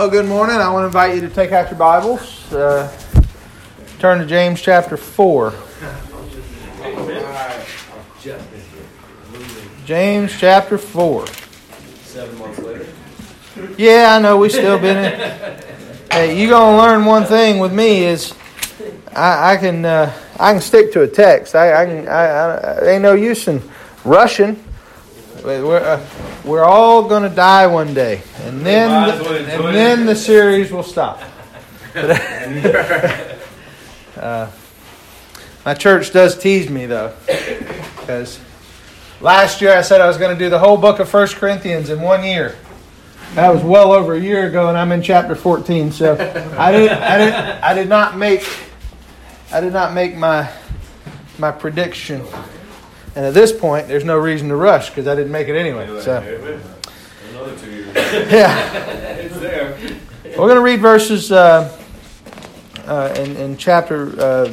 Well, good morning. I want to invite you to take out your Bibles. Turn to James chapter 4. James chapter 4. 7 months later. Yeah, I know we still been in. Hey, you gonna learn one thing with me is I can stick to a text. I ain't no use in rushing. We're all going to die one day, and then the series will stop. My church does tease me though, because last year I said I was going to do the whole book of 1 Corinthians in 1 year. That was well over a year ago, and I'm in chapter 14. So I did not make my prediction. And at this point, there's no reason to rush because I didn't make it anyway. So, another 2 years. Yeah, It's there. We're going to read verses in chapter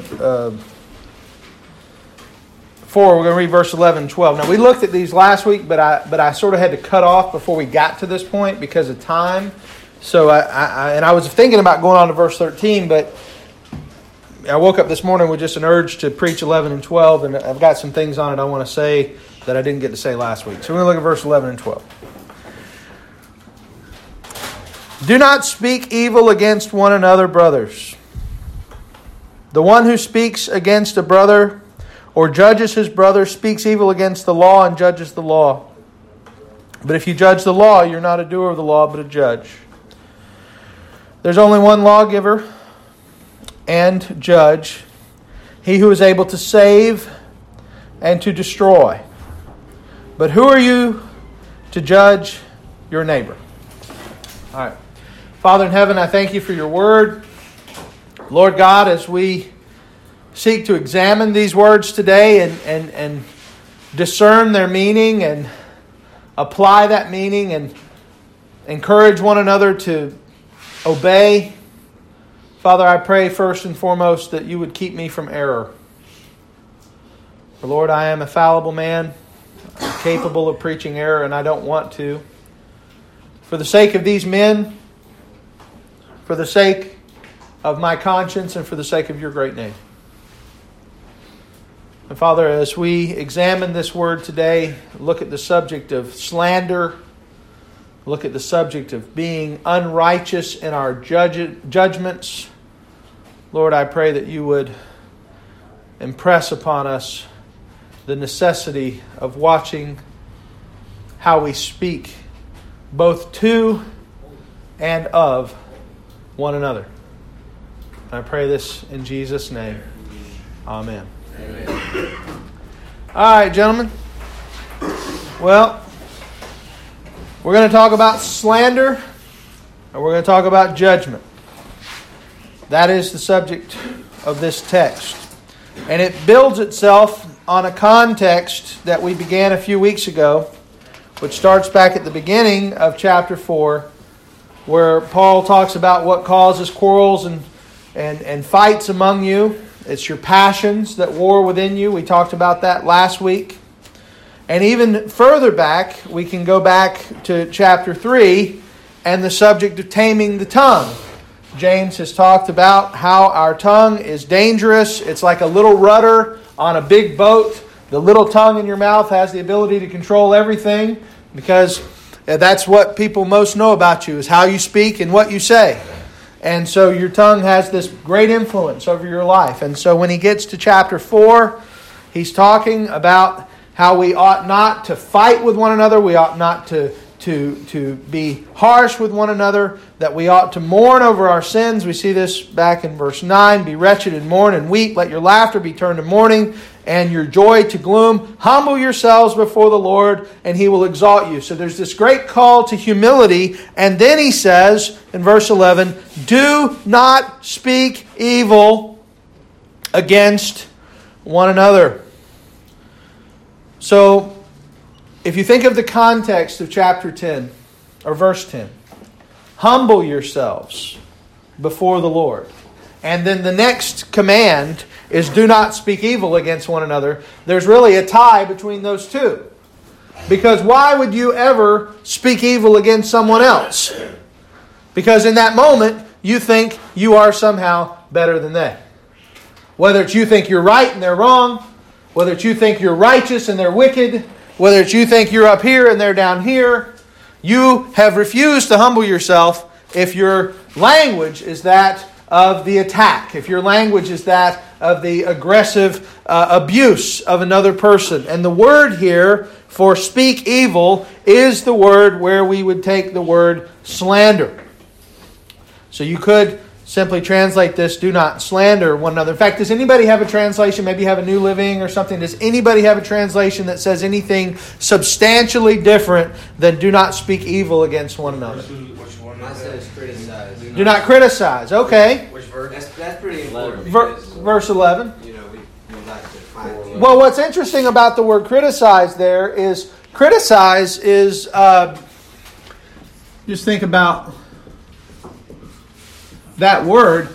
4. We're going to read verse 11 and 12. Now, we looked at these last week, but I sort of had to cut off before we got to this point because of time. So I was thinking about going on to verse 13, but I woke up this morning with just an urge to preach 11 and 12, and I've got some things on it I want to say that I didn't get to say last week. So we're going to look at verse 11 and 12. Do not speak evil against one another, brothers. The one who speaks against a brother or judges his brother speaks evil against the law and judges the law. But if you judge the law, you're not a doer of the law, but a judge. There's only one lawgiver and judge, he who is able to save and to destroy. But who are you to judge your neighbor? All right. Father in heaven, I thank you for your word. Lord God, as we seek to examine these words today and discern their meaning and apply that meaning and encourage one another to obey, Father, I pray first and foremost that you would keep me from error. For Lord, I am a fallible man. I'm capable of preaching error, and I don't want to. For the sake of these men, for the sake of my conscience, and for the sake of your great name. And Father, as we examine this word today, look at the subject of slander, look at the subject of being unrighteous in our judgments. Lord, I pray that you would impress upon us the necessity of watching how we speak both to and of one another. I pray this in Jesus' name. Amen. Amen. All right, gentlemen. Well, we're going to talk about slander, and we're going to talk about judgment. That is the subject of this text. And it builds itself on a context that we began a few weeks ago, which starts back at the beginning of chapter 4, where Paul talks about what causes quarrels and fights among you. It's your passions that war within you. We talked about that last week. And even further back, we can go back to chapter 3 and the subject of taming the tongue. James has talked about how our tongue is dangerous. It's like a little rudder on a big boat. The little tongue in your mouth has the ability to control everything because that's what people most know about you, is how you speak and what you say. And so your tongue has this great influence over your life. And so when he gets to chapter 4, he's talking about how we ought not to fight with one another. We ought not to be harsh with one another, that we ought to mourn over our sins. We see this back in verse 9. Be wretched and mourn and weep. Let your laughter be turned to mourning and your joy to gloom. Humble yourselves before the Lord and He will exalt you. So there's this great call to humility. And then he says in verse 11, do not speak evil against one another. So if you think of the context of chapter 10, or verse 10, humble yourselves before the Lord. And then the next command is do not speak evil against one another. There's really a tie between those two. Because why would you ever speak evil against someone else? Because in that moment, you think you are somehow better than they. Whether it's you think you're right and they're wrong, whether it's you think you're righteous and they're wicked, whether it's you think you're up here and they're down here, you have refused to humble yourself if your language is that of the attack, if your language is that of the aggressive abuse of another person. And the word here for speak evil is the word where we would take the word slander. So you could simply translate this, do not slander one another. In fact, does anybody have a translation? Maybe you have a New Living or something. Does anybody have a translation that says anything substantially different than do not speak evil against one another? Mine says criticize. Do not criticize. Okay. Which verse? That's pretty important. Verse 11. We like to find. Well, what's interesting about the word criticize there is criticize is, just think about that word.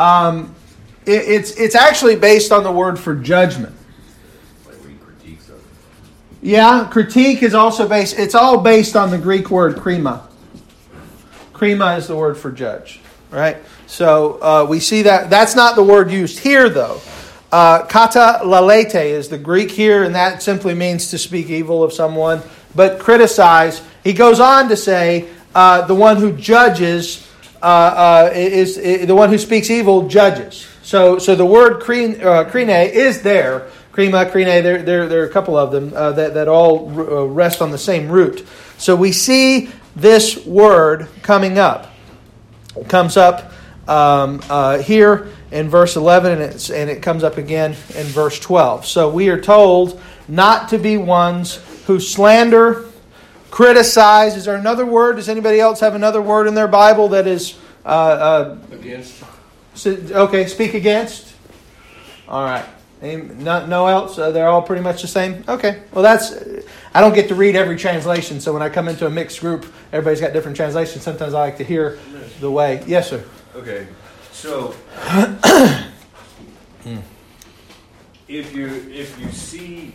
It's actually based on the word for judgment. Like we critique something. Yeah, critique is also based, it's all based on the Greek word krima. Krima is the word for judge, right? So we see that. That's not the word used here, though. Kata lalete is the Greek here, and that simply means to speak evil of someone. But criticize, he goes on to say, the one who judges is the one who speaks evil judges. So the word krine is there. Krima, krine, there are a couple of them that all rest on the same root. So we see this word coming up. It comes up here in verse 11, and it comes up again in verse 12. So we are told not to be ones who slander, criticize. Is there another word? Does anybody else have another word in their Bible that is... Against. Okay, speak against. All right. No else? They're all pretty much the same? Okay. Well, I don't get to read every translation, so when I come into a mixed group, everybody's got different translations. Sometimes I like to hear the way. Yes, sir. Okay. So if you see,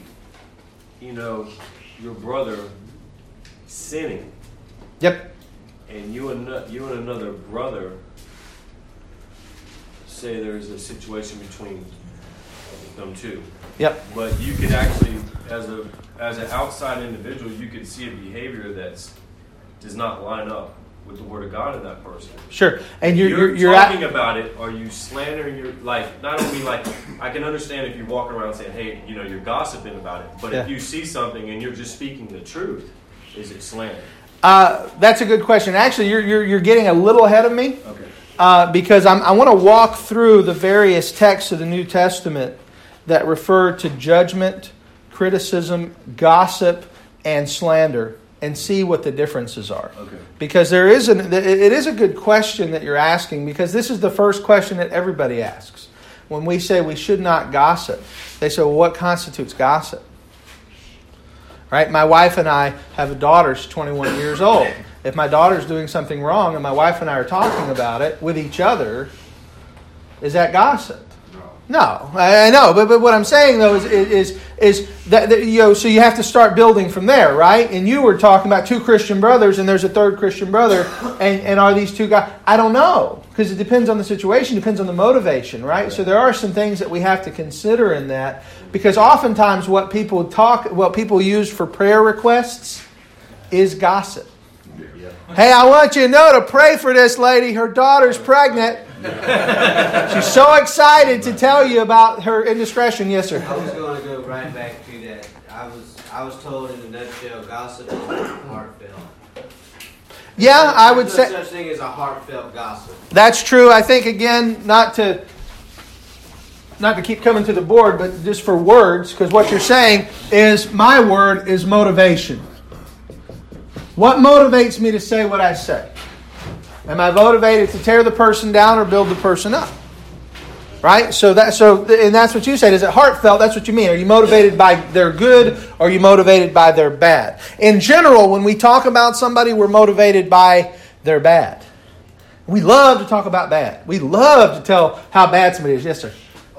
your brother sinning. Yep. And you and another brother say there's a situation between them two. Yep. But you could actually, as an outside individual, you could see a behavior that does not line up with the Word of God in that person. Sure. And you're talking about it. Are you slandering your, not only I can understand if you're walking around saying, hey, you're gossiping about it, but if you see something and you're just speaking the truth, is it slander? That's a good question. Actually, you're getting a little ahead of me. Okay. Because I want to walk through the various texts of the New Testament that refer to judgment, criticism, gossip, and slander, and see what the differences are. Okay. Because it is a good question that you're asking, because this is the first question that everybody asks. When we say we should not gossip, they say, well, what constitutes gossip? Right? My wife and I have a daughter, she's 21 years old. If my daughter's doing something wrong and my wife and I are talking about it with each other, is that gossip? No, I know, but what I'm saying though is that so you have to start building from there, right? And you were talking about two Christian brothers, and there's a third Christian brother, and are these two guys? I don't know, because it depends on the situation, depends on the motivation, right? So there are some things that we have to consider in that, because oftentimes what people use for prayer requests is gossip. Hey, I want you to know to pray for this lady. Her daughter's pregnant. She's so excited to tell you about her indiscretion. Yes, sir. I was going to go right back to that. I was told in a nutshell, gossip is heartfelt. Yeah, I would There's say no such thing as a heartfelt gossip. that's true. I think again, not to keep coming to the board, but just for words, because what you're saying is my word is motivation. What motivates me to say what I say? Am I motivated to tear the person down or build the person up? Right? And that's what you said. Is it heartfelt? That's what you mean. Are you motivated by their good or are you motivated by their bad? In general, when we talk about somebody, we're motivated by their bad. We love to talk about bad. We love to tell how bad somebody is. Yes, sir.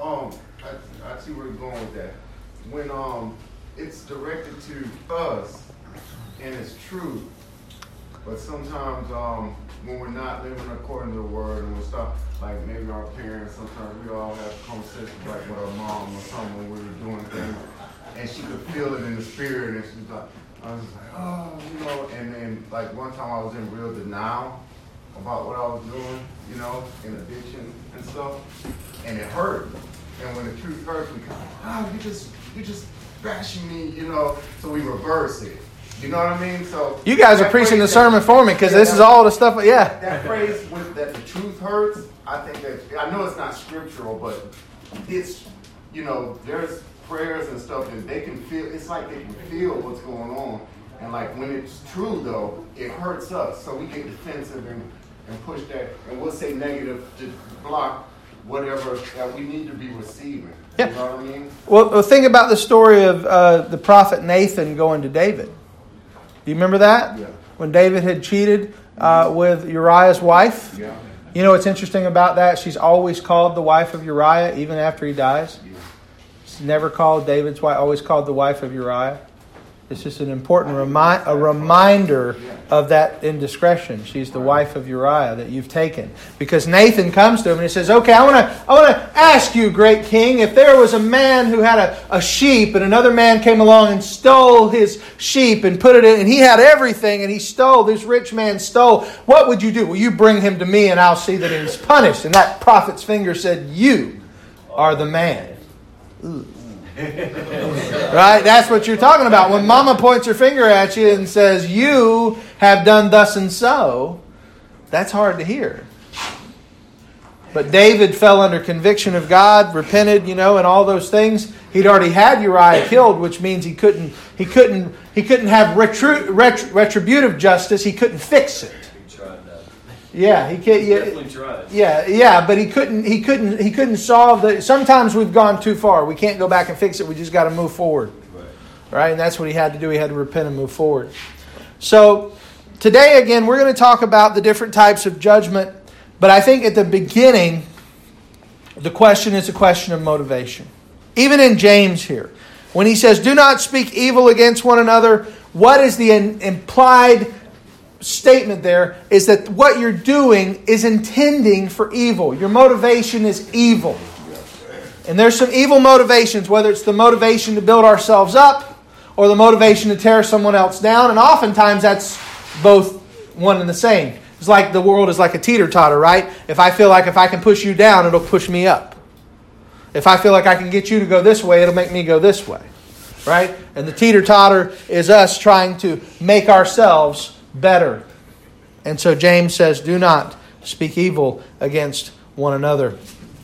I see where you're going with that. When it's directed to us and it's true, But sometimes when we're not living according to the word and we're stuff, like maybe our parents, sometimes we all have conversations like with our mom or something when we were doing things, and she could feel it in the spirit, and she's like, I was just like, oh, you know, and then like one time I was in real denial about what I was doing, you know, in addiction and stuff, and it hurt. And when the truth hurts, we kind of, you just bashing me, you know, so we reverse it. You know what I mean? So you guys are preaching the sermon for me because this is all the stuff. Yeah. That phrase with that the truth hurts. I think that I know it's not scriptural, but it's, you know, there's prayers and stuff and they can feel. It's like they can feel what's going on, and like when it's true though, it hurts us. So we get defensive and push that, and we'll say negative to block whatever that we need to be receiving. Yeah. You know what I mean? Well, think about the story of the prophet Nathan going to David. Do you remember that? Yeah. When David had cheated with Uriah's wife? Yeah. You know what's interesting about that? She's always called the wife of Uriah, even after he dies. Yeah. She's never called David's wife, always called the wife of Uriah. It's just an important reminder of that indiscretion. She's the wife of Uriah that you've taken. Because Nathan comes to him and he says, okay, I want to ask you, great king, if there was a man who had a sheep and another man came along and stole his sheep and put it in, and he had everything and he stole, this rich man stole, what would you do? Well, you bring him to me and I'll see that he's punished. And that prophet's finger said, you are the man. Ooh. Right? That's what you're talking about. When mama points her finger at you and says, you have done thus and so, that's hard to hear. But David fell under conviction of God, repented, and all those things. He'd already had Uriah killed, which means he couldn't have retributive justice. He couldn't fix it. Yeah, he can't. Definitely tried. Yeah, but he couldn't solve the. Sometimes we've gone too far. We can't go back and fix it. We just got to move forward, right? And that's what he had to do. He had to repent and move forward. So today, again, we're going to talk about the different types of judgment. But I think at the beginning, the question is a question of motivation. Even in James here, when he says, "Do not speak evil against one another," what is the implied statement there is that what you're doing is intending for evil. Your motivation is evil. And there's some evil motivations, whether it's the motivation to build ourselves up or the motivation to tear someone else down. And oftentimes that's both one and the same. It's like the world is like a teeter-totter, right? If I feel like if I can push you down, it'll push me up. If I feel like I can get you to go this way, it'll make me go this way. Right? And the teeter-totter is us trying to make ourselves better. And so James says, do not speak evil against one another.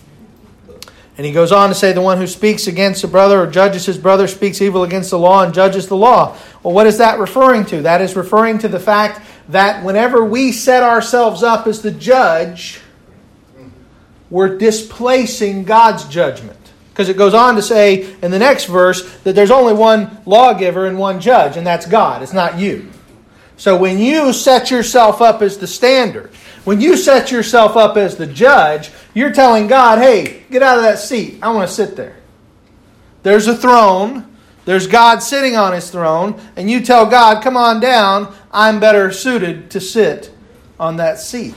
And he goes on to say, the one who speaks against a brother or judges his brother speaks evil against the law and judges the law. Well, what is that referring to? That is referring to the fact that whenever we set ourselves up as the judge, we're displacing God's judgment. Because it goes on to say in the next verse that there's only one lawgiver and one judge, and that's God. It's not you. So when you set yourself up as the standard, when you set yourself up as the judge, you're telling God, hey, get out of that seat. I want to sit there. There's a throne. There's God sitting on his throne. And you tell God, come on down. I'm better suited to sit on that seat.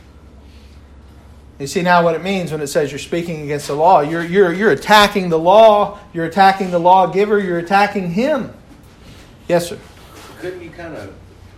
You see now what it means when it says you're speaking against the law. You're attacking the law. You're attacking the lawgiver. You're attacking him. Yes, sir. Couldn't you kind of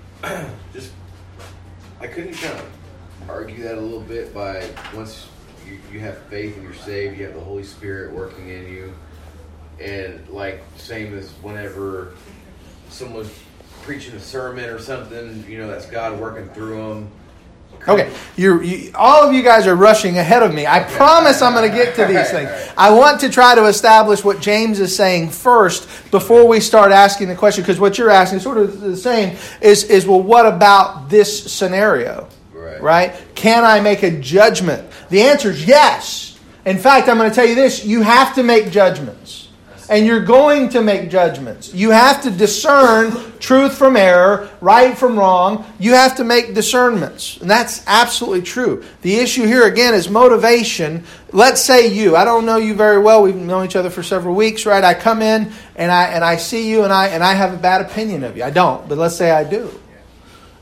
argue that a little bit by once you have faith and you're saved, you have the Holy Spirit working in you, and like same as whenever someone's preaching a sermon or something, that's God working through them. Okay, all of you guys are rushing ahead of me. I promise I'm going to get to these things. I want to try to establish what James is saying first before we start asking the question, because what you're asking is sort of the same, is well, what about this scenario? Right? Can I make a judgment? The answer is yes. In fact, I'm going to tell you this, you have to make judgments. And you're going to make judgments. You have to discern truth from error, right from wrong. You have to make discernments. And that's absolutely true. The issue here again is motivation. Let's say I don't know you very well. We've known each other for several weeks, right? I come in and I see you and I have a bad opinion of you. I don't, but let's say I do.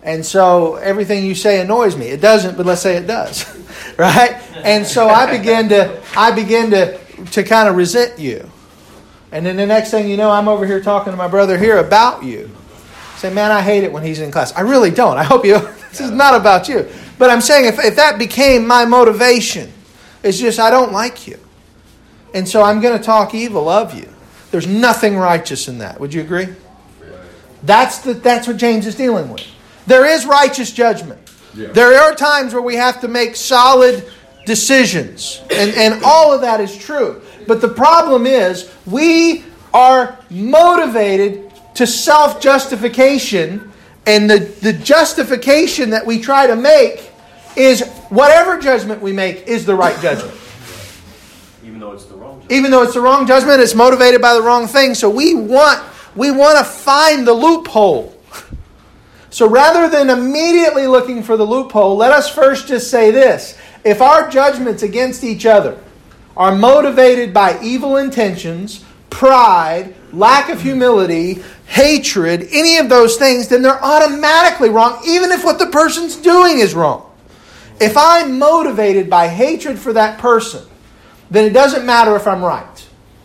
And so everything you say annoys me. It doesn't, but let's say it does. Right? And so I begin to kind of resent you. And then the next thing you know, I'm over here talking to my brother here about you. Say, man, I hate it when he's in class. I really don't. I hope you, this is not about you. But I'm saying if that became my motivation, it's just I don't like you. And so I'm going to talk evil of you. There's nothing righteous in that. Would you agree? That's what James is dealing with. There is righteous judgment. Yeah. There are times where we have to make solid decisions. And all of that is true. But the problem is we are motivated to self-justification. And the justification that we try to make is whatever judgment we make is the right judgment. Even though it's the wrong judgment. Even though it's the wrong judgment, it's motivated by the wrong thing. So we want to find the loophole. So rather than immediately looking for the loophole, let us first just say this. If our judgments against each other are motivated by evil intentions, pride, lack of humility, hatred, any of those things, then they're automatically wrong, even if what the person's doing is wrong. If I'm motivated by hatred for that person, then it doesn't matter if I'm right.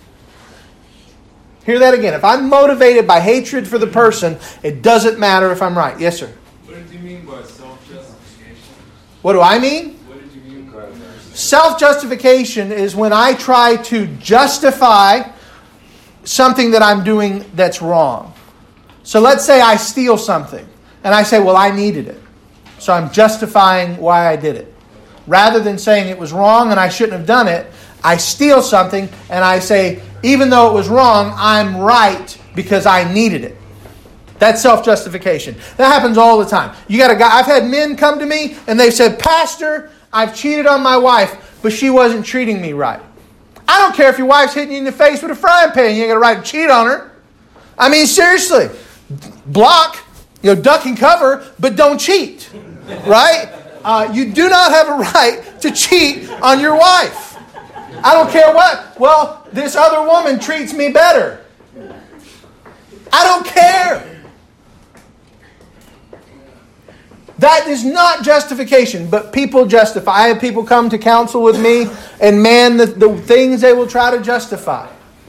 Hear that again. If I'm motivated by hatred for the person, it doesn't matter if I'm right. Yes, sir? What did you mean by self-justification? What do I mean? What did you mean by that? Self-justification is when I try to justify something that I'm doing that's wrong. So let's say I steal something, and I say, well, I needed it. So I'm justifying why I did it. Rather than saying it was wrong and I shouldn't have done it, I steal something and I say, even though it was wrong, I'm right because I needed it. That's self-justification. That happens all the time. You got a guy. I've had men come to me and they've said, Pastor, I've cheated on my wife, but she wasn't treating me right. I don't care if your wife's hitting you in the face with a frying pan. You ain't got a right to cheat on her. I mean, seriously. Block, duck and cover, but don't cheat. Right? You do not have a right to cheat on your wife. I don't care what. Well, this other woman treats me better. I don't care. That is not justification, but people justify. I have people come to counsel with me, and man, the things they will try to justify.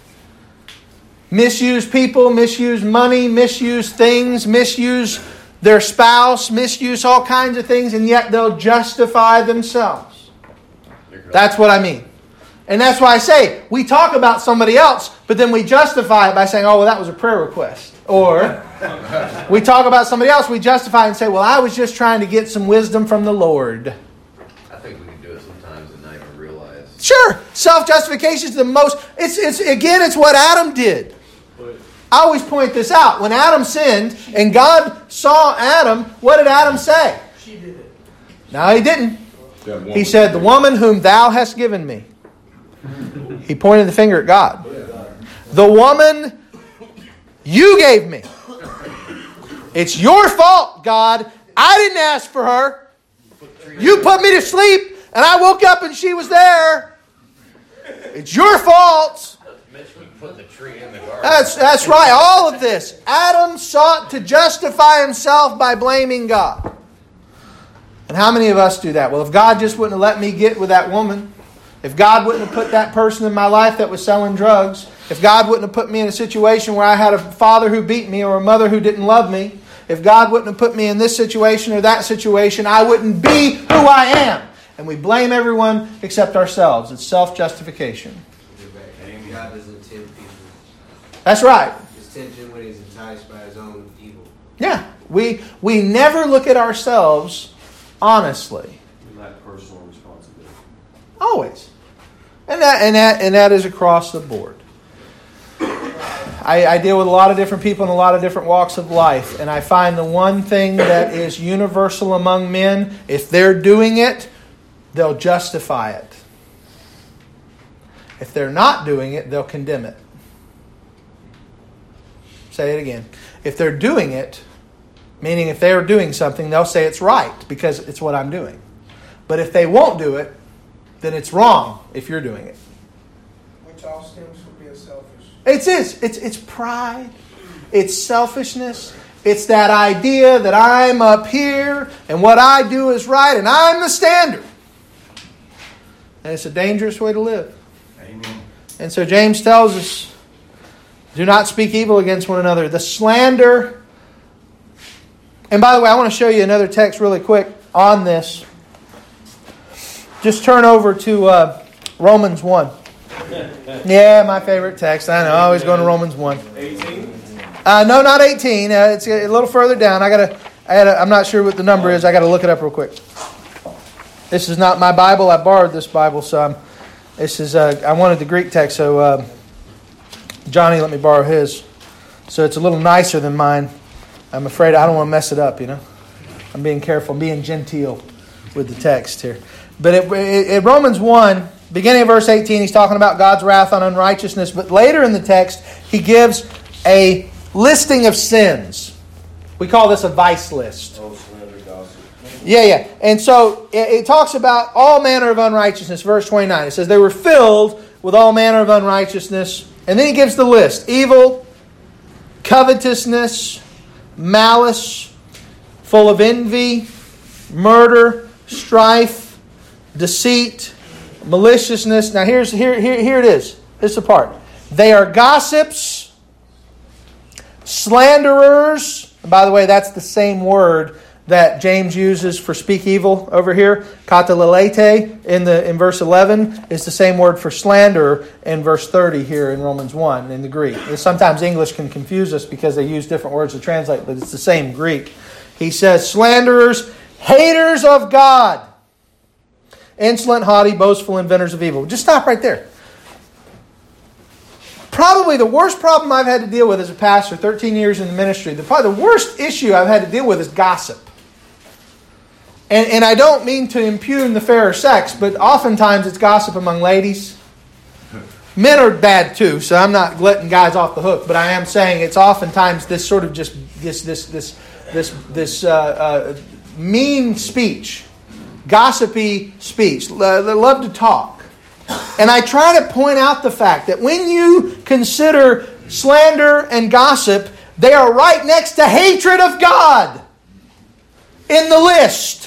Misuse people, misuse money, misuse things, misuse their spouse, misuse all kinds of things, and yet they'll justify themselves. That's what I mean. And that's why I say, we talk about somebody else, but then we justify it by saying, oh, well, that was a prayer request. Or we talk about somebody else, we justify it and say, well, I was just trying to get some wisdom from the Lord. I think we can do it sometimes and not even realize. Sure. Self-justification is the most, it's what Adam did. I always point this out. When Adam sinned and God saw Adam, what did Adam say? She did it. No, he didn't. He said, the woman whom thou hast given me. He pointed the finger at God. The woman you gave me. It's your fault, God. I didn't ask for her. You put me to sleep and I woke up and she was there. It's your fault. Put the tree in the garden. That's right. All of this. Adam sought to justify himself by blaming God. And how many of us do that? Well, if God just wouldn't have let me get with that woman, if God wouldn't have put that person in my life that was selling drugs, if God wouldn't have put me in a situation where I had a father who beat me or a mother who didn't love me, if God wouldn't have put me in this situation or that situation, I wouldn't be who I am. And we blame everyone except ourselves. It's self-justification. God doesn't tempt people. That's right. He's tempted when he's enticed by his own evil. Yeah. We never look at ourselves honestly. We lack personal responsibility. Always. And that is across the board. I deal with a lot of different people in a lot of different walks of life, and I find the one thing that is universal among men, if they're doing it, they'll justify it. If they're not doing it, they'll condemn it. Say it again. If they're doing it, meaning if they're doing something, they'll say it's right because it's what I'm doing. But if they won't do it, then it's wrong if you're doing it. Which all stems from being selfish. It's pride. It's selfishness. It's that idea that I'm up here and what I do is right and I'm the standard. And it's a dangerous way to live. Amen. And so James tells us, do not speak evil against one another. The slander. And by the way, I want to show you another text really quick on this. Just turn over to Romans 1. Yeah, my favorite text. I know. I always go to Romans 1. 18? No, not 18. It's a little further down. I'm not sure what the number is. I got to look it up real quick. This is not my Bible. I borrowed this Bible, so I wanted the Greek text, so Johnny let me borrow his. So it's a little nicer than mine. I'm afraid I don't want to mess it up, I'm being careful. I'm being genteel with the text here. But at Romans 1, beginning of verse 18, he's talking about God's wrath on unrighteousness. But later in the text, he gives a listing of sins. We call this a vice list. Oh, slander, gossip. Yeah. And so it talks about all manner of unrighteousness. Verse 29. It says they were filled with all manner of unrighteousness. And then he gives the list. Evil, covetousness, malice, full of envy, murder, strife, deceit, maliciousness. Now here it is. This is the part. They are gossips, slanderers. And by the way, that's the same word that James uses for speak evil over here. Katalelete in verse 11 is the same word for slander in verse 30 here in Romans 1 in the Greek. Sometimes English can confuse us because they use different words to translate, but it's the same Greek. He says slanderers, haters of God, insolent, haughty, boastful, inventors of evil. Just stop right there. Probably the worst problem I've had to deal with as a pastor, 13 years in the ministry, probably the worst issue I've had to deal with is gossip. And I don't mean to impugn the fairer sex, but oftentimes it's gossip among ladies. Men are bad too, so I'm not letting guys off the hook, but I am saying it's oftentimes this sort of just this mean speech, gossipy speech. They love to talk. And I try to point out the fact that when you consider slander and gossip, they are right next to hatred of God in the list.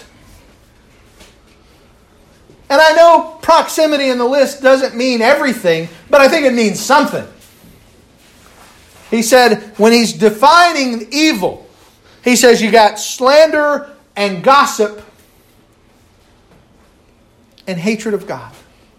And I know proximity in the list doesn't mean everything, but I think it means something. He said, when he's defining evil, he says you got slander and gossip and hatred of God.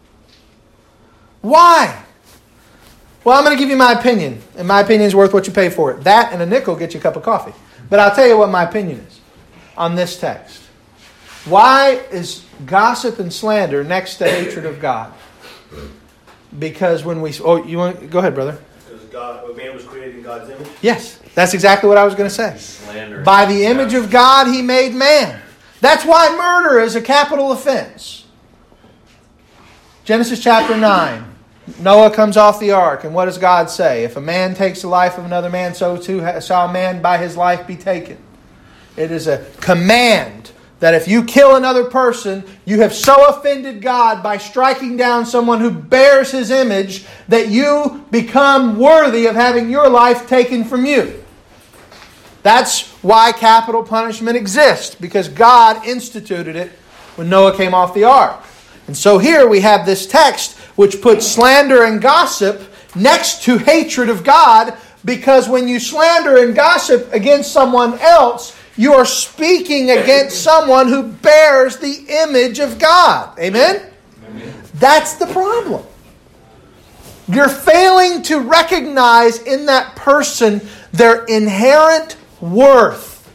Why? Well, I'm going to give you my opinion, and my opinion is worth what you pay for it. That and a nickel get you a cup of coffee. But I'll tell you what my opinion is on this text. Why is gossip and slander next to hatred of God? Because when we... Oh, you want... Go ahead, brother. Because man was created in God's image? Yes, that's exactly what I was going to say. Slander. By the image of God, He made man. That's why murder is a capital offense. Genesis chapter 9. Noah comes off the ark, and what does God say? If a man takes the life of another man, so too shall a man by his life be taken. It is a command that if you kill another person, you have so offended God by striking down someone who bears His image that you become worthy of having your life taken from you. That's why capital punishment exists, because God instituted it when Noah came off the ark. And so here we have this text which puts slander and gossip next to hatred of God, because when you slander and gossip against someone else, you are speaking against someone who bears the image of God. Amen? Amen. That's the problem. You're failing to recognize in that person their inherent worth.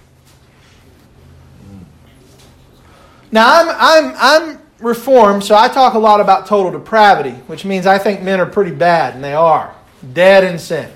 Now, I'm Reformed, so I talk a lot about total depravity, which means I think men are pretty bad, and they are. Dead in sin.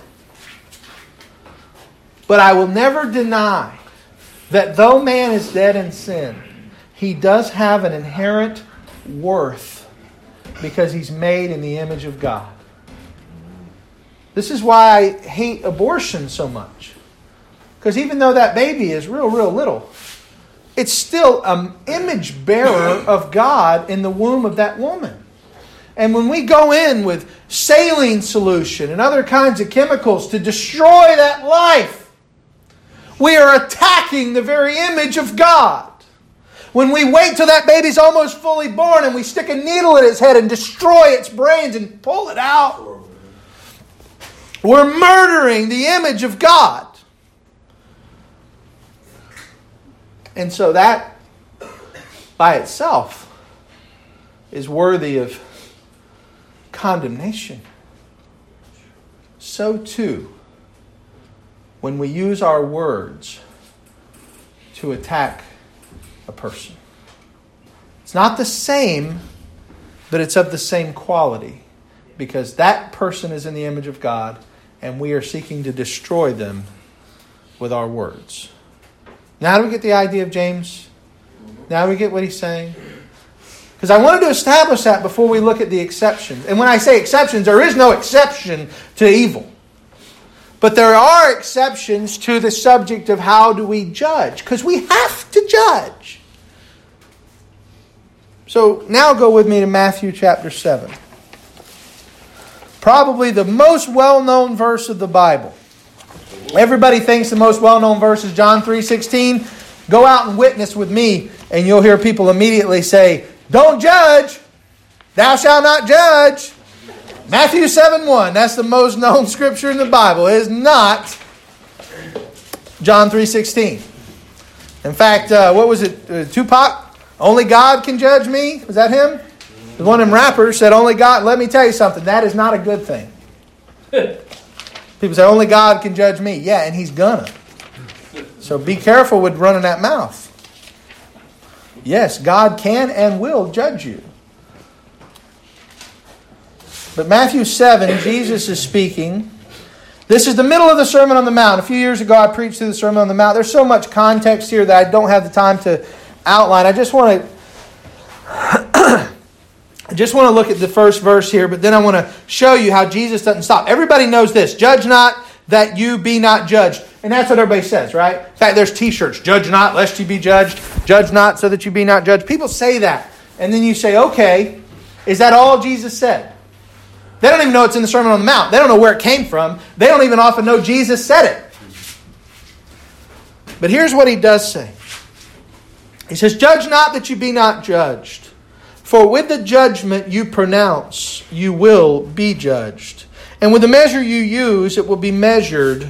But I will never deny that though man is dead in sin, he does have an inherent worth because he's made in the image of God. This is why I hate abortion so much. Because even though that baby is real little, it's still an image bearer of God in the womb of that woman. And when we go in with saline solution and other kinds of chemicals to destroy that life, we are attacking the very image of God. When we wait till that baby's almost fully born and we stick a needle in its head and destroy its brains and pull it out, we're murdering the image of God. And so that by itself is worthy of condemnation. So too, when we use our words to attack a person. It's not the same, but it's of the same quality, because that person is in the image of God and we are seeking to destroy them with our words. Now do we get the idea of James? Now do we get what he's saying? Because I wanted to establish that before we look at the exceptions. And when I say exceptions, there is no exception to evil. But there are exceptions to the subject of how do we judge. Because we have to judge. So now go with me to Matthew chapter 7. Probably the most well-known verse of the Bible. Everybody thinks the most well-known verse is John 3:16. Go out and witness with me, and you'll hear people immediately say, don't judge. Thou shalt not judge. Matthew 7:1. That's the most known scripture in the Bible. It is not John 3:16. In fact, what was it? Tupac? Only God can judge me? Was that him? One of them rappers said, only God. Let me tell you something. That is not a good thing. People say, only God can judge me. Yeah, and He's gonna. So be careful with running that mouth. Yes, God can and will judge you. But Matthew 7, Jesus is speaking. This is the middle of the Sermon on the Mount. A few years ago, I preached through the Sermon on the Mount. There's so much context here that I don't have the time to outline. I just want to look at the first verse here, but then I want to show you how Jesus doesn't stop. Everybody knows this. Judge not that you be not judged. And that's what everybody says, right? In fact, there's t-shirts. Judge not lest you be judged. Judge not so that you be not judged. People say that. And then you say, okay, is that all Jesus said? They don't even know it's in the Sermon on the Mount. They don't know where it came from. They don't even often know Jesus said it. But here's what He does say. He says, judge not that you be not judged. For with the judgment you pronounce, you will be judged. And with the measure you use, it will be measured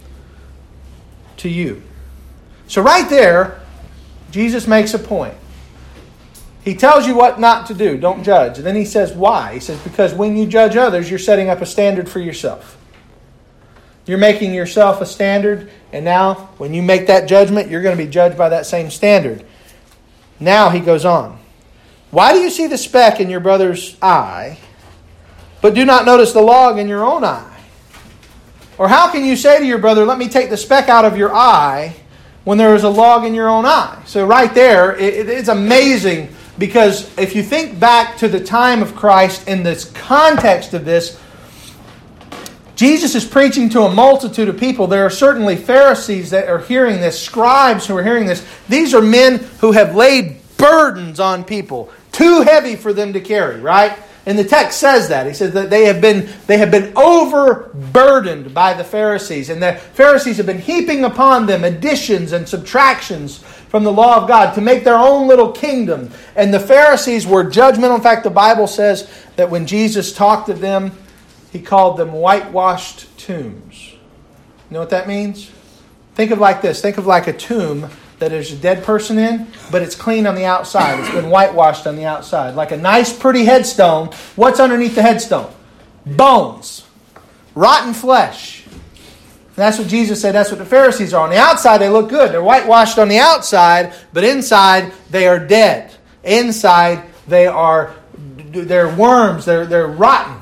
to you. So right there, Jesus makes a point. He tells you what not to do. Don't judge. And then He says why. He says because when you judge others, you're setting up a standard for yourself. You're making yourself a standard. And now when you make that judgment, you're going to be judged by that same standard. Now He goes on. Why do you see the speck in your brother's eye, but do not notice the log in your own eye? Or how can you say to your brother, let me take the speck out of your eye, when there is a log in your own eye? So right there, it's amazing, because if you think back to the time of Christ in this context of this, Jesus is preaching to a multitude of people. There are certainly Pharisees that are hearing this, scribes who are hearing this. These are men who have laid burdens on people, too heavy for them to carry, right? And the text says that. He says that they have been overburdened by the Pharisees. And the Pharisees have been heaping upon them additions and subtractions from the law of God to make their own little kingdom. And the Pharisees were judgmental. In fact, the Bible says that when Jesus talked to them, He called them whitewashed tombs. You know what that means? Think of like this. Think of like a tomb that there's a dead person in, but it's clean on the outside. It's been whitewashed on the outside. Like a nice, pretty headstone. What's underneath the headstone? Bones. Rotten flesh. And that's what Jesus said. That's what the Pharisees are. On the outside, they look good. They're whitewashed on the outside, but inside, they are dead. Inside, they're worms. They're rotten.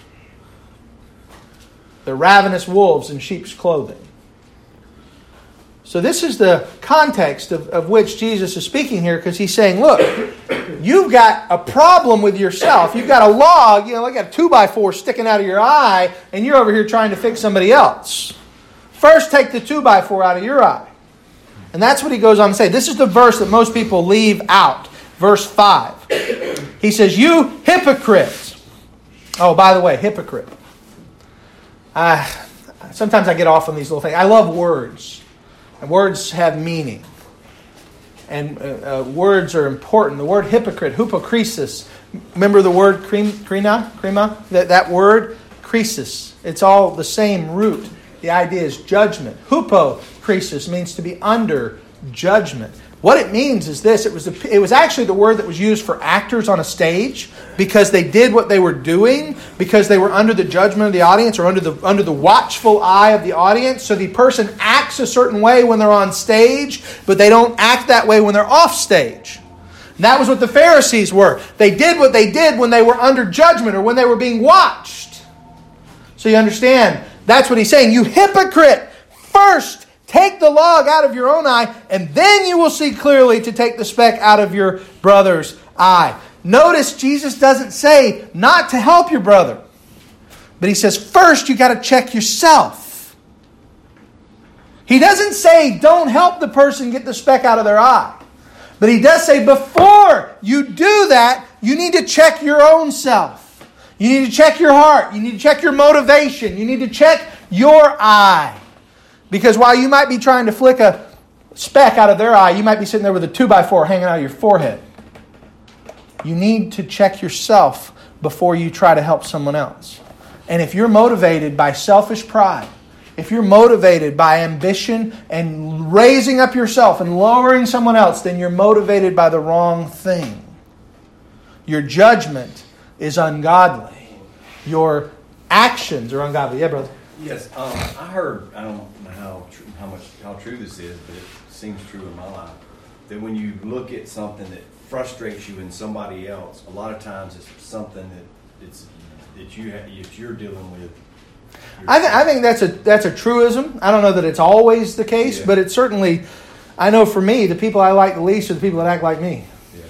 They're ravenous wolves in sheep's clothing. So this is the context of which Jesus is speaking here, because He's saying, look, you've got a problem with yourself. You've got a log, like a 2x4 sticking out of your eye, and you're over here trying to fix somebody else. First, take the 2x4 out of your eye. And that's what He goes on to say. This is the verse that most people leave out. Verse 5. He says, you hypocrites. Oh, by the way, hypocrite. Sometimes I get off on these little things. I love words. And words have meaning. And words are important. The word hypocrite, hypokrisis. Remember the word krima? That word, krisis. It's all the same root. The idea is judgment. Hypokrisis means to be under judgment. What it means is this. It was actually the word that was used for actors on a stage because they did what they were doing, because they were under the judgment of the audience or under the watchful eye of the audience. So the person acts a certain way when they're on stage, but they don't act that way when they're off stage. And that was what the Pharisees were. They did what they did when they were under judgment or when they were being watched. So you understand, that's what he's saying. You hypocrite! First, take the log out of your own eye, and then you will see clearly to take the speck out of your brother's eye. Notice Jesus doesn't say not to help your brother. But he says first you got to check yourself. He doesn't say don't help the person get the speck out of their eye. But he does say before you do that, you need to check your own self. You need to check your heart. You need to check your motivation. You need to check your eye. Because while you might be trying to flick a speck out of their eye, you might be sitting there with a 2x4 hanging out of your forehead. You need to check yourself before you try to help someone else. And if you're motivated by selfish pride, if you're motivated by ambition and raising up yourself and lowering someone else, then you're motivated by the wrong thing. Your judgment is ungodly. Your actions are ungodly. Yeah, brother? Yes, I heard, I don't know how true this is, but it seems true in my life, that when you look at something that frustrates you in somebody else, a lot of times it's something that you're dealing with. I think that's a truism. I don't know that it's always the case, but it's certainly, I know for me, the people I like the least are the people that act like me.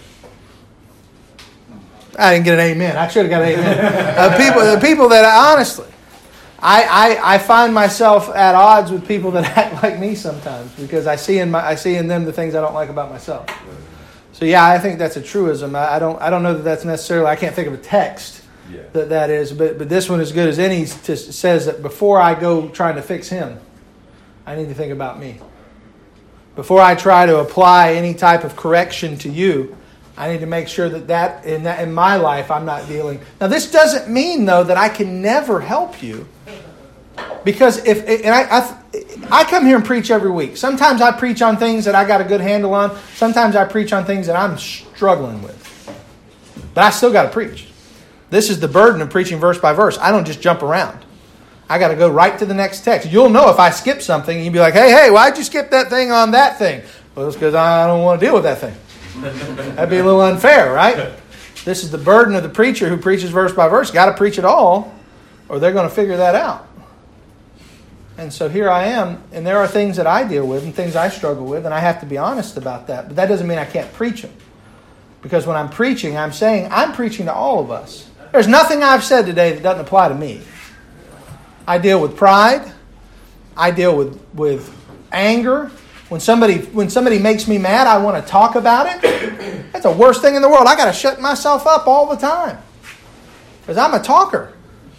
I didn't get an amen. I should have got an amen. The people that honestly, I find myself at odds with people that act like me sometimes because I see in them the things I don't like about myself. So yeah, I think that's a truism. I don't know that that's necessarily. I can't think of a text that is, but this one is good as any. Says that before I go trying to fix him, I need to think about me. Before I try to apply any type of correction to you, I need to make sure that in my life I'm not dealing. Now this doesn't mean though that I can never help you, because I come here and preach every week. Sometimes I preach on things that I got a good handle on. Sometimes I preach on things that I'm struggling with, but I still got to preach. This is the burden of preaching verse by verse. I don't just jump around. I got to go right to the next text. You'll know if I skip something, and you'll be like, "Hey, why'd you skip that thing on that thing?" Well, it's because I don't want to deal with that thing. That'd be a little unfair, right? This is the burden of the preacher who preaches verse by verse. Got to preach it all, or they're going to figure that out. And so here I am, and there are things that I deal with and things I struggle with, and I have to be honest about that. But that doesn't mean I can't preach them. Because when I'm preaching, I'm saying I'm preaching to all of us. There's nothing I've said today that doesn't apply to me. I deal with pride. I deal with anger. When somebody makes me mad, I want to talk about it. That's the worst thing in the world. I got to shut myself up all the time. Because I'm a talker.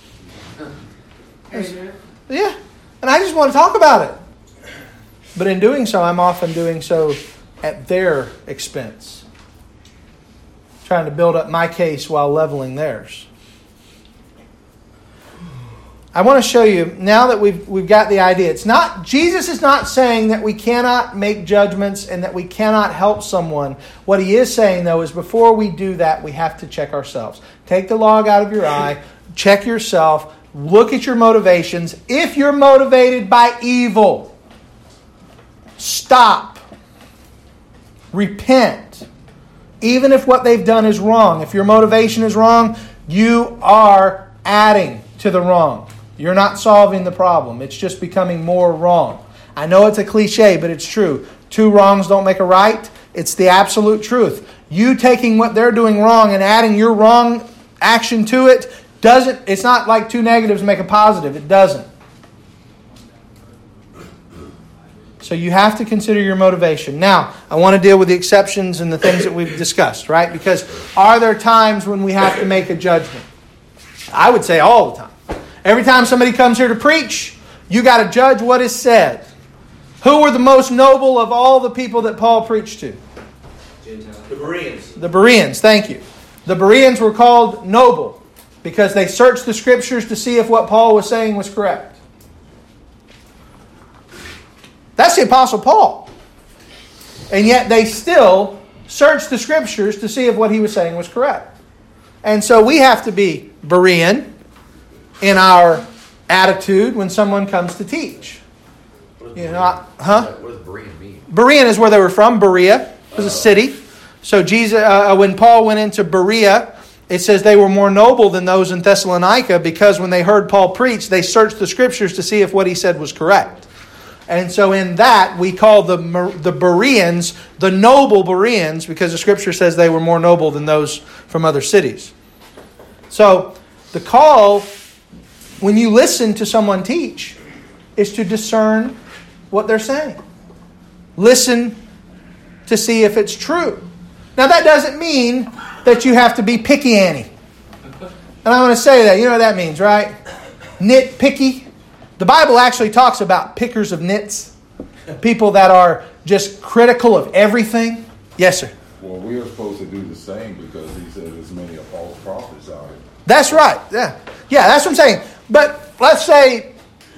Yeah. And I just want to talk about it. But in doing so, I'm often doing so at their expense. Trying to build up my case while leveling theirs. I want to show you, now that we've got the idea, Jesus is not saying that we cannot make judgments and that we cannot help someone. What he is saying, though, is before we do that, we have to check ourselves. Take the log out of your eye, check yourself, look at your motivations. If you're motivated by evil, stop. Repent. Even if what they've done is wrong. If your motivation is wrong, you are adding to the wrong. You're not solving the problem. It's just becoming more wrong. I know it's a cliche, but it's true. 2 wrongs don't make a right. It's the absolute truth. You taking what they're doing wrong and adding your wrong action to it it's not like 2 negatives make a positive. It doesn't. So you have to consider your motivation. Now, I want to deal with the exceptions and the things that we've discussed, right? Because are there times when we have to make a judgment? I would say all the time. Every time somebody comes here to preach, you got to judge what is said. Who were the most noble of all the people that Paul preached to? Gentiles. The Bereans. The Bereans, thank you. The Bereans were called noble because they searched the Scriptures to see if what Paul was saying was correct. That's the Apostle Paul. And yet they still searched the Scriptures to see if what he was saying was correct. And so we have to be Berean in our attitude when someone comes to teach. What You does know, Berean- What does Berean mean? Berean is where they were from. Berea was a city. So Jesus, when Paul went into Berea, it says they were more noble than those in Thessalonica because when they heard Paul preach, they searched the Scriptures to see if what he said was correct. And so in that, we call the Bereans the noble Bereans because the Scripture says they were more noble than those from other cities. So the call, when you listen to someone teach, is to discern what they're saying. Listen to see if it's true. Now that doesn't mean that you have to be picky Annie. And I want to say that. You know what that means, right? Nitpicky. The Bible actually talks about pickers of nits. People that are just critical of everything. Yes, sir. Well, we are supposed to do the same because he said as many false prophets are. That's right. Yeah, that's what I'm saying. But let's say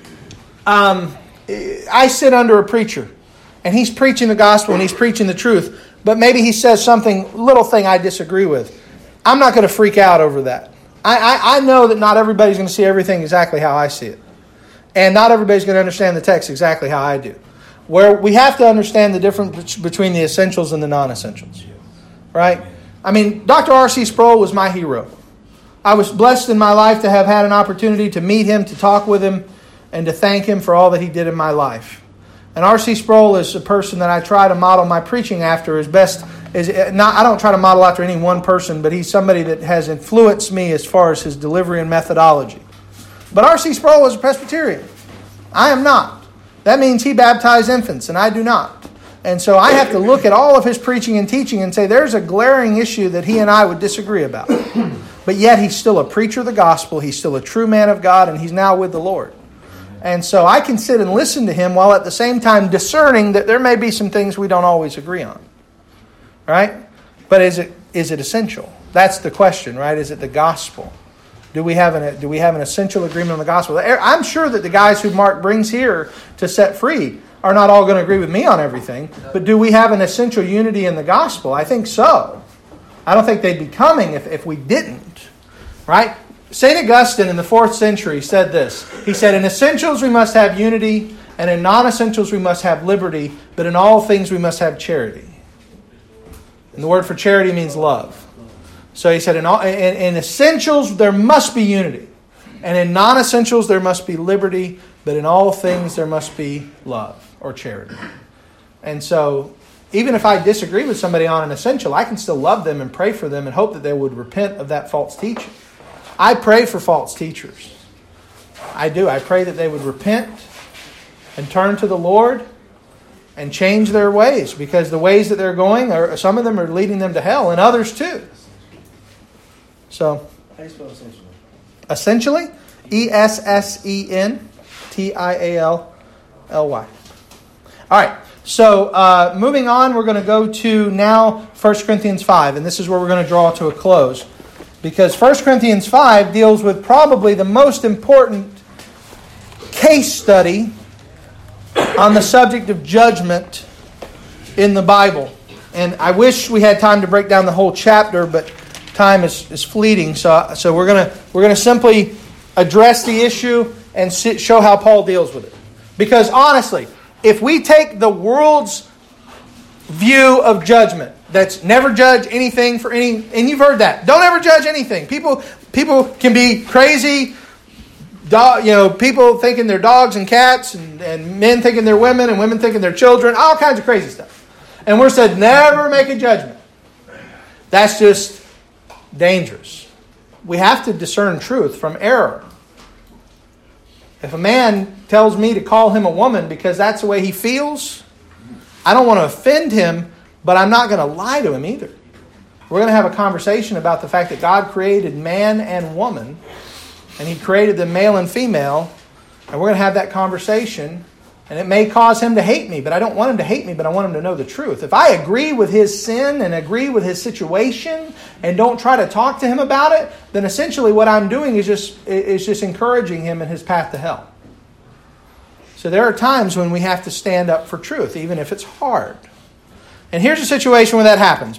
I sit under a preacher and he's preaching the gospel and he's preaching the truth, but maybe he says little thing I disagree with. I'm not going to freak out over that. I know that not everybody's going to see everything exactly how I see it. And not everybody's going to understand the text exactly how I do. Where we have to understand the difference between the essentials and the non-essentials. Right? I mean, Dr. R.C. Sproul was my hero. I was blessed in my life to have had an opportunity to meet him, to talk with him, and to thank him for all that he did in my life. And R.C. Sproul is a person that I try to model my preaching after as best as not. I don't try to model after any one person, but he's somebody that has influenced me as far as his delivery and methodology. But R.C. Sproul was a Presbyterian. I am not. That means he baptized infants, and I do not. And so I have to look at all of his preaching and teaching and say there's a glaring issue that he and I would disagree about. But yet he's still a preacher of the gospel. He's still a true man of God, and he's now with the Lord. And so I can sit and listen to him while at the same time discerning that there may be some things we don't always agree on. Right? But is it essential? That's the question, right? Is it the gospel? Do we have an essential agreement on the gospel? I'm sure that the guys who Mark brings here to set free are not all going to agree with me on everything. But do we have an essential unity in the gospel? I think so. I don't think they'd be coming if we didn't. Right? St. Augustine in the 4th century said this. He said, in essentials we must have unity, and in non-essentials we must have liberty, but in all things we must have charity. And the word for charity means love. So he said, in essentials there must be unity, and in non-essentials there must be liberty, but in all things there must be love or charity. And so even if I disagree with somebody on an essential, I can still love them and pray for them and hope that they would repent of that false teaching. I pray for false teachers. I do. I pray that they would repent and turn to the Lord and change their ways, because the ways that they're going, some of them are leading them to hell, and others too. So, How do you spell essentially? Essentially, ESSENTIALLY. All right. So, moving on, we're going to go to now 1 Corinthians 5, and this is where we're going to draw to a close. Because 1 Corinthians 5 deals with probably the most important case study on the subject of judgment in the Bible. And I wish we had time to break down the whole chapter, but time is fleeting. So we're gonna simply address the issue and show how Paul deals with it. Because honestly, if we take the world's view of judgment, that's never judge anything for any, and you've heard that. Don't ever judge anything. People can be crazy. People thinking they're dogs and cats, and men thinking they're women, and women thinking they're children. All kinds of crazy stuff. And we're said never make a judgment. That's just dangerous. We have to discern truth from error. If a man tells me to call him a woman because that's the way he feels, I don't want to offend him, but I'm not going to lie to him either. We're going to have a conversation about the fact that God created man and woman, and He created them male and female, and we're going to have that conversation And it may cause him to hate me, but I don't want him to hate me, but I want him to know the truth. If I agree with his sin and agree with his situation and don't try to talk to him about it, then essentially what I'm doing is just encouraging him in his path to hell. So there are times when we have to stand up for truth, even if it's hard. And here's a situation where that happens.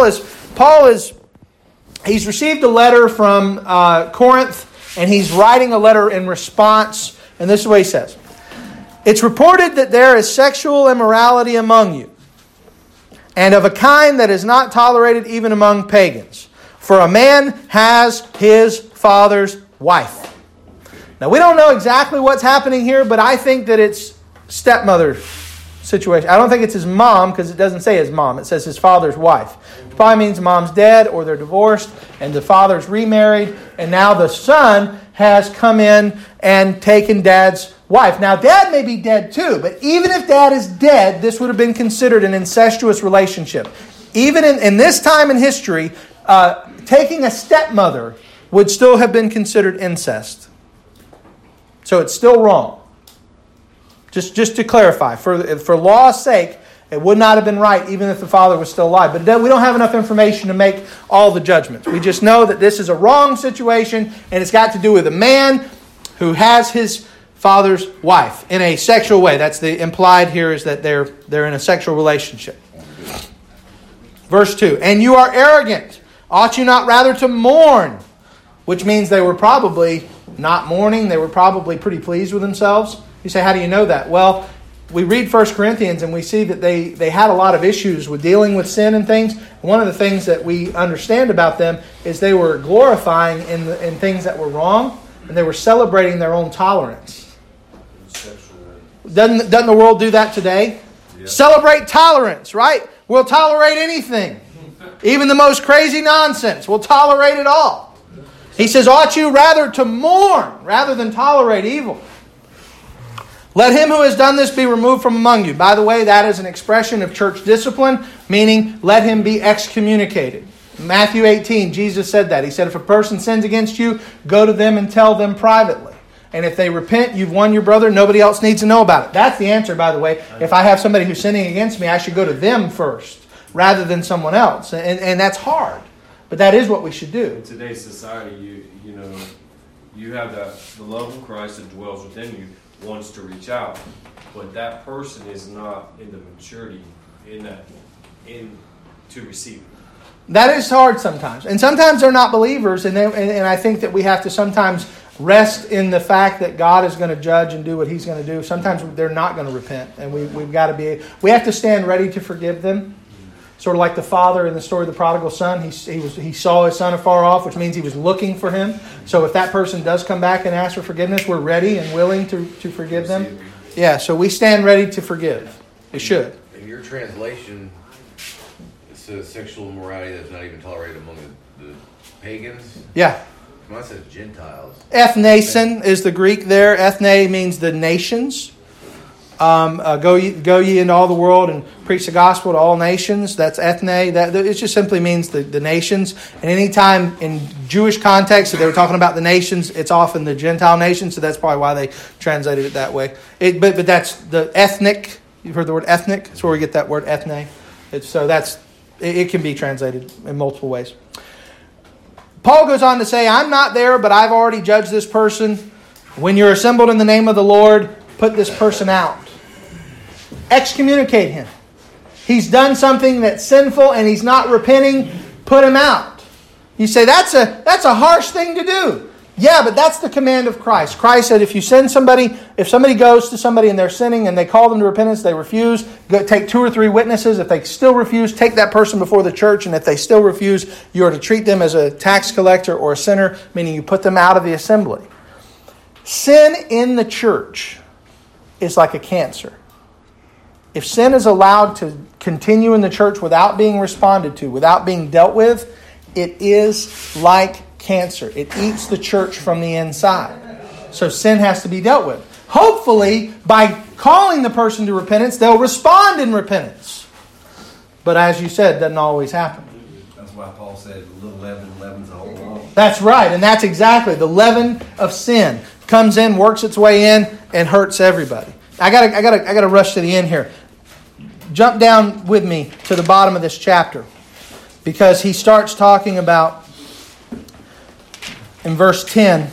He's received a letter from Corinth, and he's writing a letter in response. And this is what he says. It's reported that there is sexual immorality among you, and of a kind that is not tolerated even among pagans. For a man has his father's wife. Now, we don't know exactly what's happening here, but I think that it's stepmother situation. I don't think it's his mom, because it doesn't say his mom. It says his father's wife. It probably means mom's dead or they're divorced and the father's remarried, and now the son has come in and taken dad's wife. Now, dad may be dead too, but even if dad is dead, this would have been considered an incestuous relationship. Even in this time in history, taking a stepmother would still have been considered incest. So it's still wrong. Just to clarify, for law's sake, it would not have been right even if the father was still alive. But we don't have enough information to make all the judgments. We just know that this is a wrong situation, and it's got to do with a man who has his father's wife in a sexual way. That's the implied here, is that they're in a sexual relationship. Verse 2, and you are arrogant. Ought you not rather to mourn? Which means they were probably not mourning. They were probably pretty pleased with themselves. You say, how do you know that? Well, we read 1 Corinthians and we see that they had a lot of issues with dealing with sin and things. One of the things that we understand about them is they were glorifying in things that were wrong, and they were celebrating their own tolerance. Doesn't the world do that today? Yeah. Celebrate tolerance, right? We'll tolerate anything. Even the most crazy nonsense. We'll tolerate it all. He says, ought you rather to mourn rather than tolerate evil? Let him who has done this be removed from among you. By the way, that is an expression of church discipline, meaning let him be excommunicated. Matthew 18, Jesus said that. He said, if a person sins against you, go to them and tell them privately. And if they repent, you've won your brother. Nobody else needs to know about it. That's the answer, by the way. If I have somebody who's sinning against me, I should go to them first rather than someone else. And that's hard. But that is what we should do. In today's society, you have the love of Christ that dwells within you, wants to reach out, but that person is not in the maturity to receive it. That is hard sometimes, and sometimes they're not believers, and I think that we have to sometimes rest in the fact that God is going to judge and do what He's going to do. Sometimes they're not going to repent, and we have to stand ready to forgive them. Sort of like the father in the story of the prodigal son. He saw his son afar off, which means he was looking for him. So if that person does come back and ask for forgiveness, we're ready and willing to forgive them. Yeah, so we stand ready to forgive. We should. In your translation, it says sexual immorality that's not even tolerated among the pagans. Yeah. Mine says Gentiles. Ethnason is the Greek there. Ethne means the nations. Go ye into all the world and preach the gospel to all nations. That's ethne. It just simply means the nations. And anytime in Jewish context that they were talking about the nations, it's often the Gentile nations. So that's probably why they translated it that way. But that's the ethnic. You've heard the word ethnic. That's where we get that word ethne. It can be translated in multiple ways. Paul goes on to say, I'm not there, but I've already judged this person. When you're assembled in the name of the Lord, put this person out. Excommunicate him. He's done something that's sinful and he's not repenting. Put him out. You say, that's a harsh thing to do. Yeah, but that's the command of Christ. Christ said if somebody goes to somebody and they're sinning and they call them to repentance, they refuse, take 2 or 3 witnesses. If they still refuse, take that person before the church. And if they still refuse, you are to treat them as a tax collector or a sinner, meaning you put them out of the assembly. Sin in the church is like a cancer. If sin is allowed to continue in the church without being responded to, without being dealt with, it is like cancer. It eats the church from the inside. So sin has to be dealt with. Hopefully, by calling the person to repentance, they'll respond in repentance. But as you said, it doesn't always happen. That's why Paul said, a little leaven leavens the whole lump. That's right, and that's exactly the leaven of sin. Comes in, works its way in, and hurts everybody. I gotta rush to the end here. Jump down with me to the bottom of this chapter, because he starts talking about, in verse 10,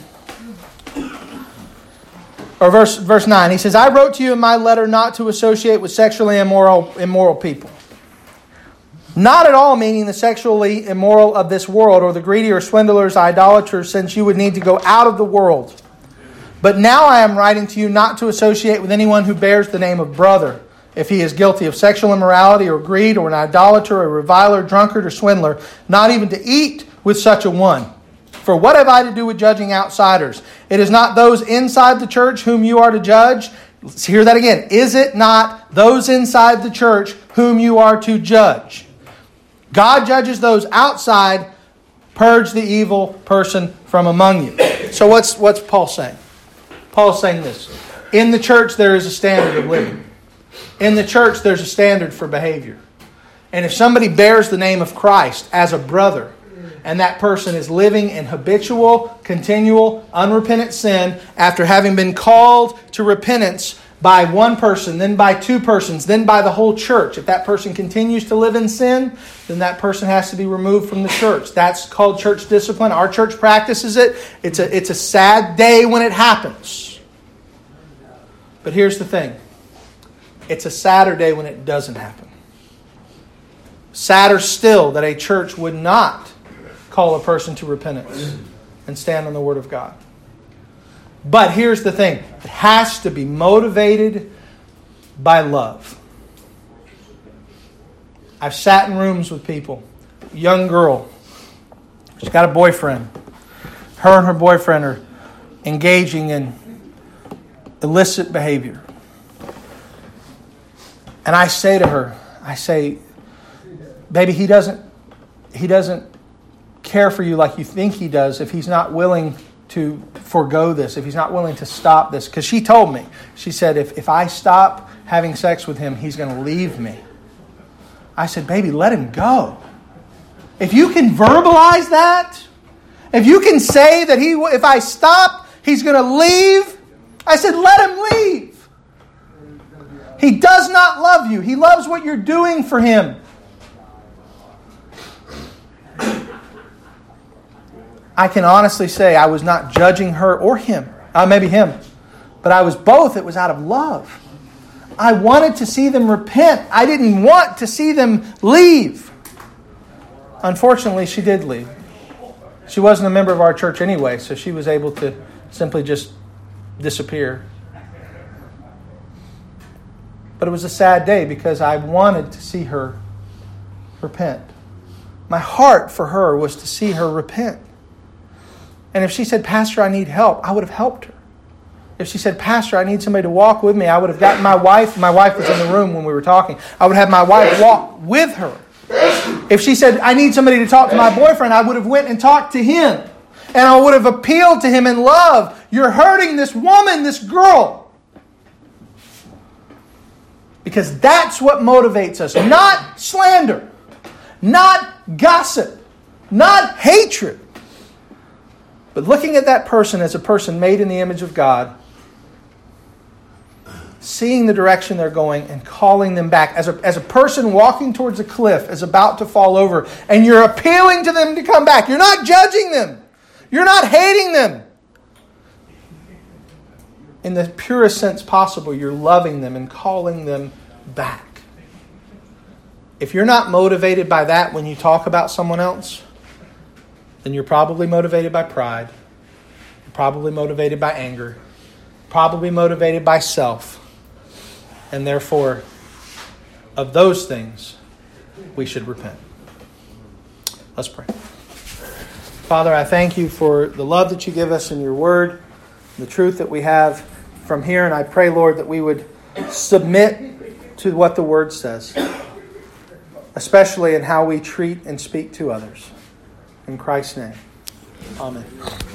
or verse 9, he says, I wrote to you in my letter not to associate with sexually immoral people. Not at all meaning the sexually immoral of this world, or the greedy or swindlers, idolaters, since you would need to go out of the world. But now I am writing to you not to associate with anyone who bears the name of brother, if he is guilty of sexual immorality or greed or an idolater or a reviler, drunkard or swindler, not even to eat with such a one. For what have I to do with judging outsiders? It is not those inside the church whom you are to judge. Let's hear that again. Is it not those inside the church whom you are to judge? God judges those outside. Purge the evil person from among you. So what's Paul saying? Paul's saying this. In the church there is a standard of living. In the church there's a standard for behavior. And if somebody bears the name of Christ as a brother, and that person is living in habitual, continual, unrepentant sin after having been called to repentance by one person, then by two persons, then by the whole church. If that person continues to live in sin, then that person has to be removed from the church. That's called church discipline. Our church practices it. It's a sad day when it happens. But here's the thing. It's a sadder day when it doesn't happen. Sadder still that a church would not call a person to repentance and stand on the Word of God. But here's the thing. It has to be motivated by love. I've sat in rooms with people. Young girl. She's got a boyfriend. Her and her boyfriend are engaging in illicit behavior. And I say to her, baby, he doesn't care for you like you think he does if he's not willing to forego this, if he's not willing to stop this. Because she told me, she said, if I stop having sex with him, he's going to leave me. I said, baby, let him go. If you can verbalize that, if you can say that if I stop, he's going to leave, I said, let him leave. He does not love you. He loves what you're doing for him. I can honestly say I was not judging her or him. Maybe him. But I was both. It was out of love. I wanted to see them repent. I didn't want to see them leave. Unfortunately, she did leave. She wasn't a member of our church anyway, so she was able to simply just disappear. But it was a sad day because I wanted to see her repent. My heart for her was to see her repent. And if she said, Pastor, I need help, I would have helped her. If she said, Pastor, I need somebody to walk with me, I would have gotten my wife. My wife was in the room when we were talking. I would have my wife walk with her. If she said, I need somebody to talk to my boyfriend, I would have went and talked to him. And I would have appealed to him in love. You're hurting this woman, this girl. Because that's what motivates us. Not slander. Not gossip. Not hatred. But looking at that person as a person made in the image of God, seeing the direction they're going and calling them back. As a person walking towards a cliff is about to fall over, and you're appealing to them to come back. You're not judging them. You're not hating them. In the purest sense possible, you're loving them and calling them back. If you're not motivated by that when you talk about someone else, then you're probably motivated by pride. You're probably motivated by anger. Probably motivated by self. And therefore, of those things, we should repent. Let's pray. Father, I thank you for the love that you give us in your word, the truth that we have from here. And I pray, Lord, that we would submit to what the word says, especially in how we treat and speak to others. In Christ's name, amen.